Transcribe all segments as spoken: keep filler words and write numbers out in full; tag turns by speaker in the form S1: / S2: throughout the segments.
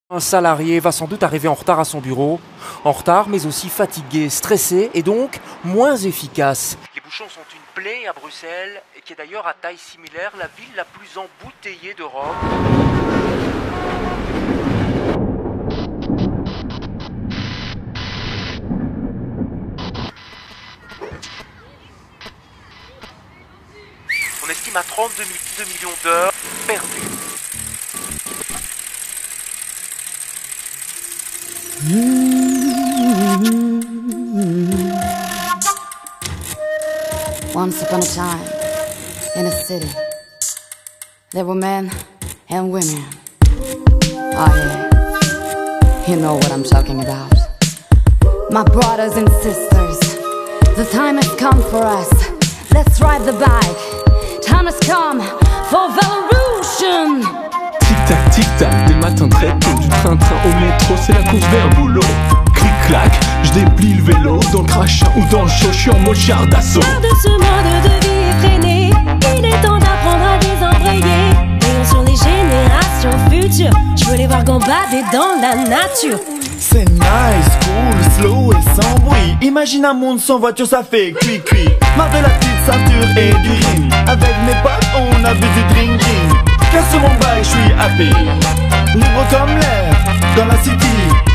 S1: Un salarié va sans doute arriver en retard à son bureau, en retard mais aussi fatigué, stressé et donc moins efficace. Les bouchons sont une plaie à Bruxelles, qui est d'ailleurs à taille similaire la ville la plus embouteillée d'Europe. On estime à trente-deux millions d'heures perdues.
S2: Once upon a time, in a city, there were men and women. Oh yeah, you know what I'm talking about. My brothers and sisters, the time has come for us. Let's ride the bike. Time has come for Velorution.
S3: Tic-tac, tic-tac, des matins très tôt, du train-train au métro, c'est la course vers le boulot. Clic-clac, je déplie le vélo, dans le crachin ou dans le show, je suis en mode char d'assaut.
S4: De ce mode de vie effréné, il est temps d'apprendre à désembrayer. Veillons sur les générations futures, je veux les voir gambader dans la nature.
S5: C'est nice, cool, slow et sans bruit. Imagine un monde sans voiture, ça fait cuit-cuit. Marre de la petite ceinture et du ring. Avec mes potes, on a bu du drinking. Car sur mon bike, je suis happy. Libre comme l'air, dans la city.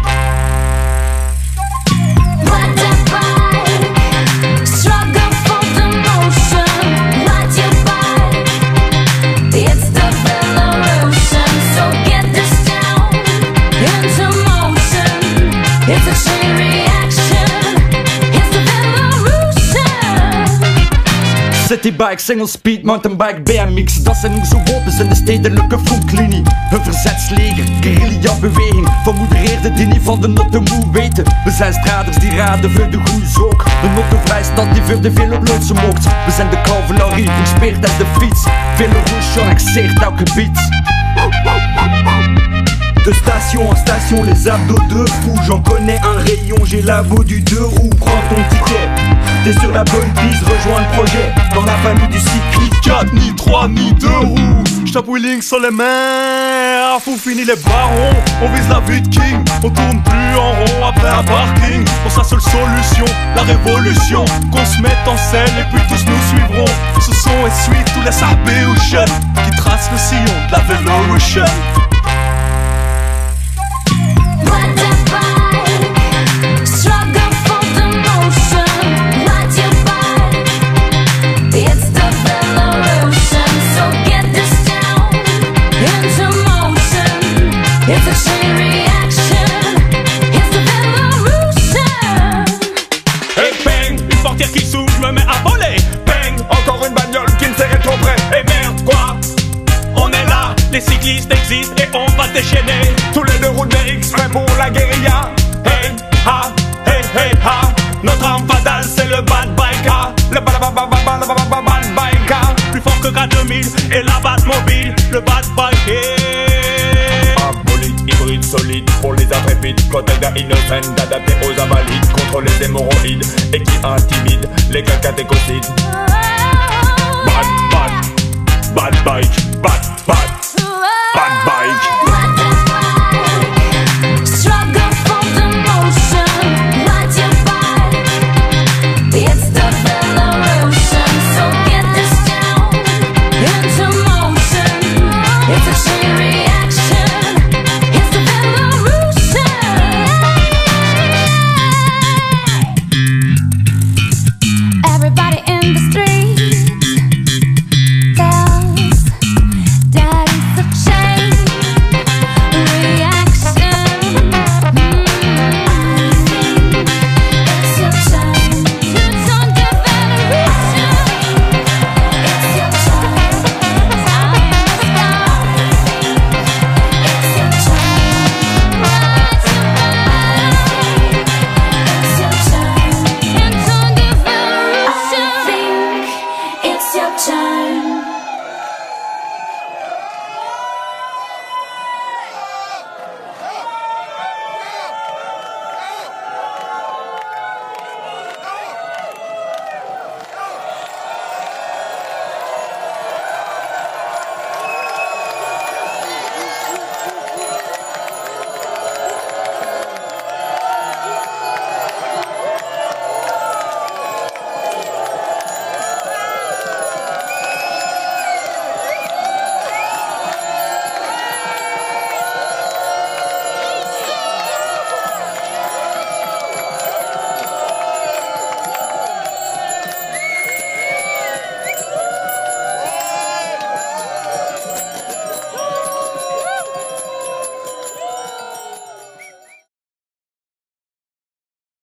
S6: Citybike, single speed, mountainbike, B M X. Dat zijn onze wapens in de stedelijke frontlinie. Een verzetsleger, guerrilla-beweging. Vermoedereerde die niet van de notte moe weten. We zijn straders die raden voor de goede zoek. Een nottenvrij stad die voor de veel op Leutse mocht. We zijn de cavalerie, gespeerd en de fiets. Velorution annexeert elk gebied. De station en station, les abdos de fou. J'en connais un rayon, j'ai la peau du deux roues. Prends ton ticket, t'es sur la bonne piste, rejoins le projet. Dans la famille du cycliste.
S3: Ni quatre, ni trois, ni deux roues. J'tape wheeling sur les mains, faut finir les barons. On vise la vie de king, on tourne plus en rond après un parking. Pour sa seule solution, la révolution. Qu'on se mette en scène et puis tous nous suivront. Ce son essuie tous les Sarbeocean qui tracent le sillon de la Velorution.
S7: Qui s'ouvre, je me mets à voler. Bang, encore une bagnole qui ne s'arrête trop près. Et merde, quoi? On est là, les cyclistes existent et on va déchaîner. Tous les deux roues de B X, prêts pour la guérilla. Hey, ha, hey, hey, ha. Notre arme fatale, c'est le bad biker. Le bad, bad, bad, bad, bad, bad, bad biker. Plus fort que K deux mille et la Batmobile. Le bad biker. Hybride solide pour les intrépides, protège innocent, adapté aux invalides, contre les hémorroïdes et qui intimide les cas catéchosides. Bad, bad, bad bike, bad, bad.